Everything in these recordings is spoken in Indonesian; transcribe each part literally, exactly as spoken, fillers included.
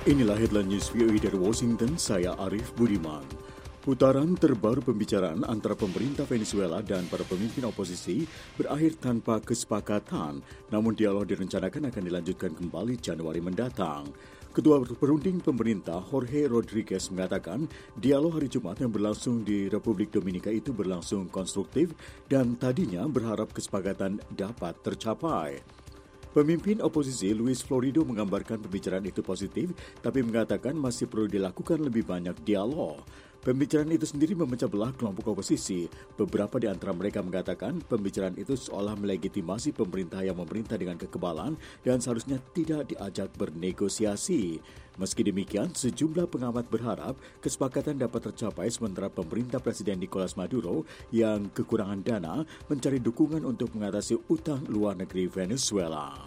Inilah headline news V O A dari Washington, saya Arif Budiman. Putaran terbaru pembicaraan antara pemerintah Venezuela dan para pemimpin oposisi berakhir tanpa kesepakatan, namun dialog direncanakan akan dilanjutkan kembali Januari mendatang. Ketua Perunding Pemerintah Jorge Rodriguez mengatakan dialog hari Jumat yang berlangsung di Republik Dominika itu berlangsung konstruktif dan tadinya berharap kesepakatan dapat tercapai. Pemimpin oposisi Luis Florido menggambarkan pembicaraan itu positif, tapi mengatakan masih perlu dilakukan lebih banyak dialog. Pembicaraan itu sendiri memecah belah kelompok oposisi. Beberapa di antara mereka mengatakan pembicaraan itu seolah melegitimasi pemerintah yang memerintah dengan kekebalan dan seharusnya tidak diajak bernegosiasi. Meski demikian, sejumlah pengamat berharap kesepakatan dapat tercapai sementara pemerintah Presiden Nicolas Maduro yang kekurangan dana mencari dukungan untuk mengatasi utang luar negeri Venezuela.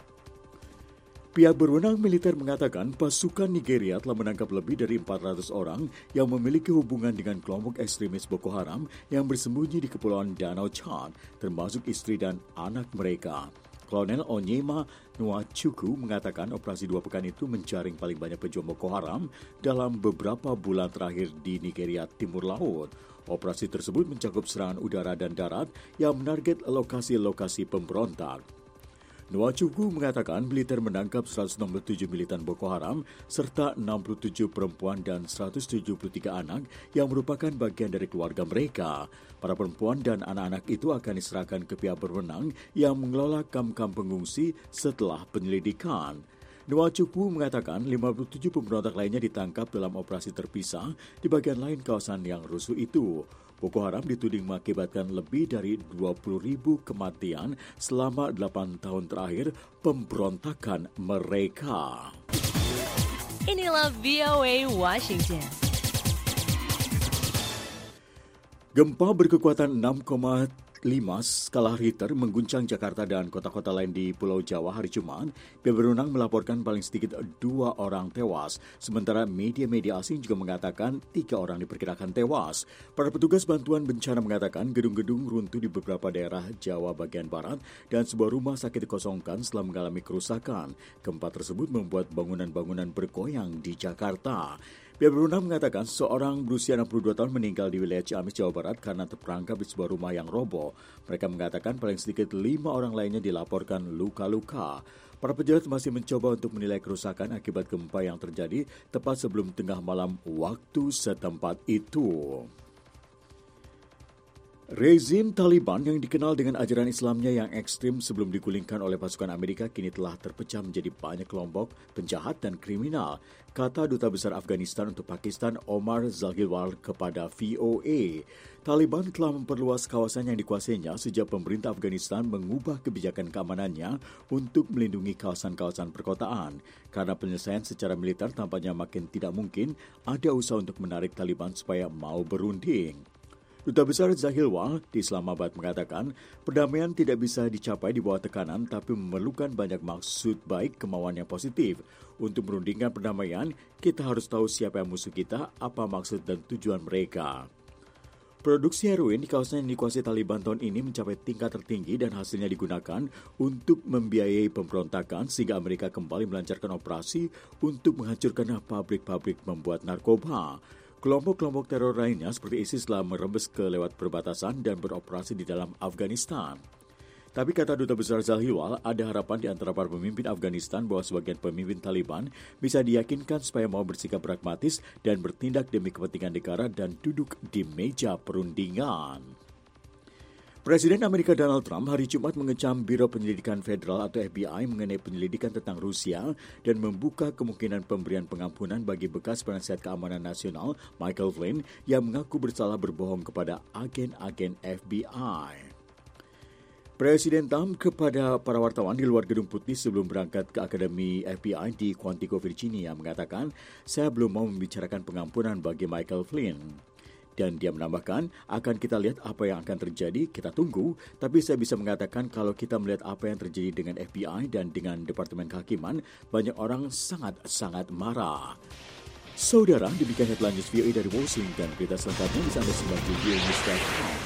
Pihak berwenang militer mengatakan pasukan Nigeria telah menangkap lebih dari empat ratus orang yang memiliki hubungan dengan kelompok ekstremis Boko Haram yang bersembunyi di Kepulauan Danau Chad, termasuk istri dan anak mereka. Kolonel Onyema Nwachukwu mengatakan operasi dua pekan itu menjaring paling banyak pejuang Boko Haram dalam beberapa bulan terakhir di Nigeria Timur Laut. Operasi tersebut mencakup serangan udara dan darat yang menarget lokasi-lokasi pemberontak. Nwachukwu mengatakan militer menangkap seratus enam puluh tujuh militan Boko Haram serta enam puluh tujuh perempuan dan seratus tujuh puluh tiga anak yang merupakan bagian dari keluarga mereka. Para perempuan dan anak-anak itu akan diserahkan ke pihak berwenang yang mengelola kamp-kamp pengungsi setelah penyelidikan. Nwachukwu mengatakan lima puluh tujuh pemberontak lainnya ditangkap dalam operasi terpisah di bagian lain kawasan yang rusuh itu. Boko Haram dituding mengakibatkan lebih dari dua puluh ribu kematian selama delapan tahun terakhir pemberontakan mereka. Inilah V O A Washington. Gempa berkekuatan enam koma lima skala Richter mengguncang Jakarta dan kota-kota lain di Pulau Jawa hari Jumat. Pihak berwenang melaporkan paling sedikit dua orang tewas, sementara media-media asing juga mengatakan tiga orang diperkirakan tewas. Para petugas bantuan bencana mengatakan gedung-gedung runtuh di beberapa daerah Jawa bagian barat dan sebuah rumah sakit dikosongkan setelah mengalami kerusakan. Gempa tersebut membuat bangunan-bangunan bergoyang di Jakarta. Pihak berwenang mengatakan seorang berusia enam puluh dua tahun meninggal di wilayah Ciamis, Jawa Barat karena terperangkap di sebuah rumah yang roboh. Mereka mengatakan paling sedikit lima orang lainnya dilaporkan luka-luka. Para pejabat masih mencoba untuk menilai kerusakan akibat gempa yang terjadi tepat sebelum tengah malam waktu setempat itu. Rezim Taliban yang dikenal dengan ajaran Islamnya yang ekstrim sebelum digulingkan oleh pasukan Amerika kini telah terpecah menjadi banyak kelompok penjahat dan kriminal, kata Duta Besar Afghanistan untuk Pakistan Omar Zahilwal kepada V O A. Taliban telah memperluas kawasan yang dikuasainya sejak pemerintah Afghanistan mengubah kebijakan keamanannya untuk melindungi kawasan-kawasan perkotaan. Karena penyelesaian secara militer tampaknya makin tidak mungkin, ada usaha untuk menarik Taliban supaya mau berunding. Duta Besar Zahilwal di Islamabad mengatakan perdamaian tidak bisa dicapai di bawah tekanan tapi memerlukan banyak maksud baik kemauan yang positif. Untuk merundingkan perdamaian, kita harus tahu siapa yang musuh kita, apa maksud dan tujuan mereka. Produksi heroin di kawasan yang dikuasai Taliban tahun ini mencapai tingkat tertinggi dan hasilnya digunakan untuk membiayai pemberontakan sehingga Amerika kembali melancarkan operasi untuk menghancurkan pabrik-pabrik membuat narkoba. Kelompok-kelompok teror lainnya seperti ISIS telah merembes ke lewat perbatasan dan beroperasi di dalam Afghanistan. Tapi kata Duta Besar Zahilwal, ada harapan di antara para pemimpin Afghanistan bahwa sebagian pemimpin Taliban bisa diyakinkan supaya mau bersikap pragmatis dan bertindak demi kepentingan negara dan duduk di meja perundingan. Presiden Amerika Donald Trump hari Jumat mengecam Biro Penyelidikan Federal atau F B I mengenai penyelidikan tentang Rusia dan membuka kemungkinan pemberian pengampunan bagi bekas penasihat keamanan nasional Michael Flynn yang mengaku bersalah berbohong kepada agen-agen F B I. Presiden Trump kepada para wartawan di luar Gedung Putih sebelum berangkat ke Akademi F B I di Quantico, Virginia mengatakan, "Saya belum mau membicarakan pengampunan bagi Michael Flynn." Dan dia menambahkan, akan kita lihat apa yang akan terjadi, kita tunggu. Tapi saya bisa mengatakan kalau kita melihat apa yang terjadi dengan F B I dan dengan Departemen Kehakiman, banyak orang sangat-sangat marah. Saudara, demikian headline news V O A dari Washington. Berita selengkapnya bisa Anda simak di V O A News dot com.